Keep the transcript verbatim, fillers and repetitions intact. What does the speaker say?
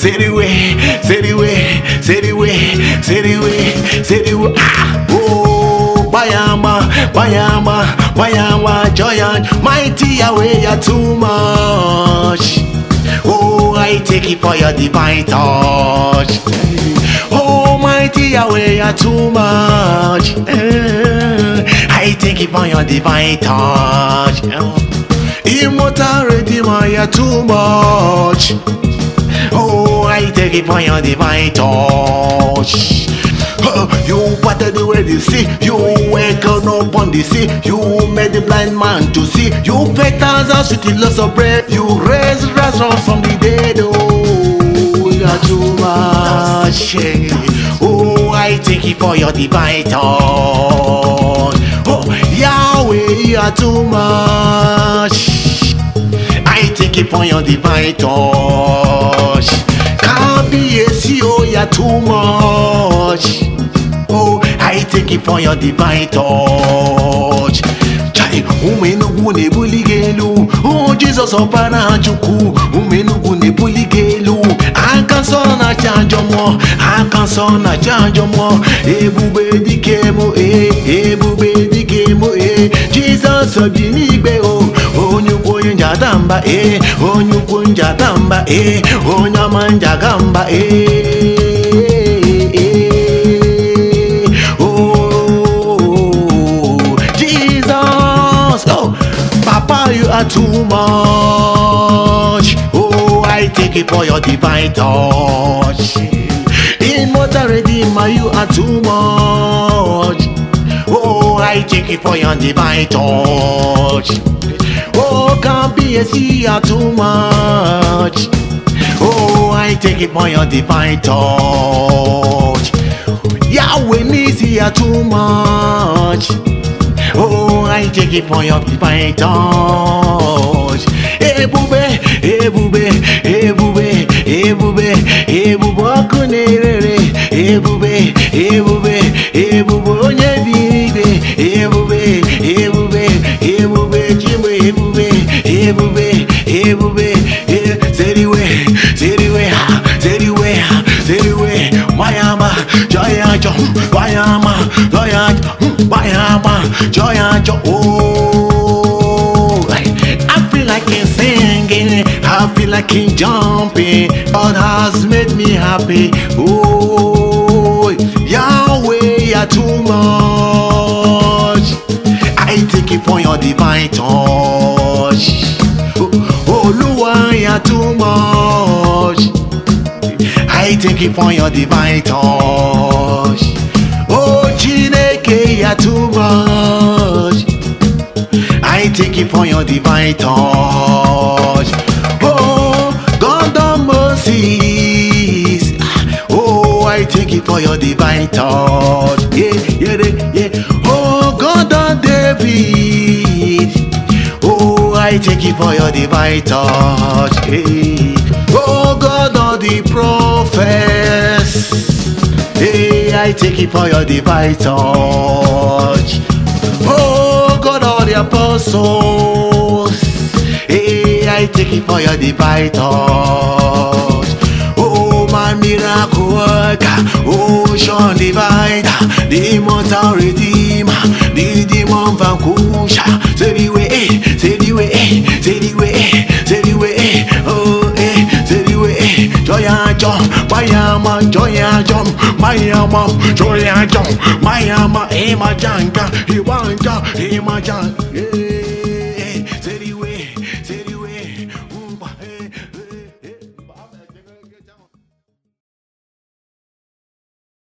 say the way, say the way, say the way, say the way, say the way. Ah, oh, Bayama, Bayama, Bayama, giant, mighty away, you're too much. Oh, I take it for your divine touch. Oh, mighty Yahweh, you're too much. I take it for your divine touch. Immortal Redeemer, you're too much. Oh, I take it for your divine touch. You parted the way they see. You wake up on the sea. You made the blind man to see. You fed thousands with the loaves of bread. You raised Lazarus from the dead. Oh, you're too much. Oh, I thank you for your divine touch. Oh, Yahweh, you're too much. I thank you for your divine touch. Can't be a C E O, you're too much. Oh, I thank you for your divine touch. Umenugu buligelu. Oh, Jesus opana juku. Umenugu buligelu. Akansona chanjomo. Akansona chanjomo. Ebube dikemo eh. Ebube dikemo eh. Jesus obinigbe oh. Onyugo njadamba eh. Onyugo njadamba eh. Onyamanja gamba eh. Papa, you are too much. Oh, I take it for your divine touch. Immortal Redeemer, you are too much. Oh, I take it for your divine touch. Oh, can't be a sea, you are too much. Oh, I take it for your divine touch. Yahweh needs you are too much. Oh, I take it for your divine touch. Ebube, ebube, ebube, ebube, ebube, kunere, ebube, ebube, ebube, onyebibe, ebube, ebube, ebube, jimbe, ebube, ebube, ebube, zeriwe, zeriwe, zeriwe, zeriwe, Bayama, Joya, Bayama, Joya, Bayama, Joya, oh, I feel like I'm singing, I feel like I'm jumping. God has made me happy. Oh, Yahweh, you're too much. I take it for your divine touch. Oh, Lord, you're too much. I take it for your divine touch. Oh, Chineke, you're too much. I take it for your divine touch. Oh, God of Moses. Oh, I take it for your divine touch. Yeah, yeah, yeah. Oh, God of David. Oh, I take it for your divine touch. Yeah. Oh, God of the prophets. Hey, I take it for your divine touch. Oh, God of the apostles. Hey, I take it for your divine touch. Oh, my miracle worker. Oh, Sean divider. The immortal redeemer. The demon vanquisher. Say the way, say the way, say the way, say the way. Oh, eh, say the way. Joya jump, Bayama, Joya jump, Bayama, Joya jump, Bayama, Ema Janga, Iwanja, Ema Janga.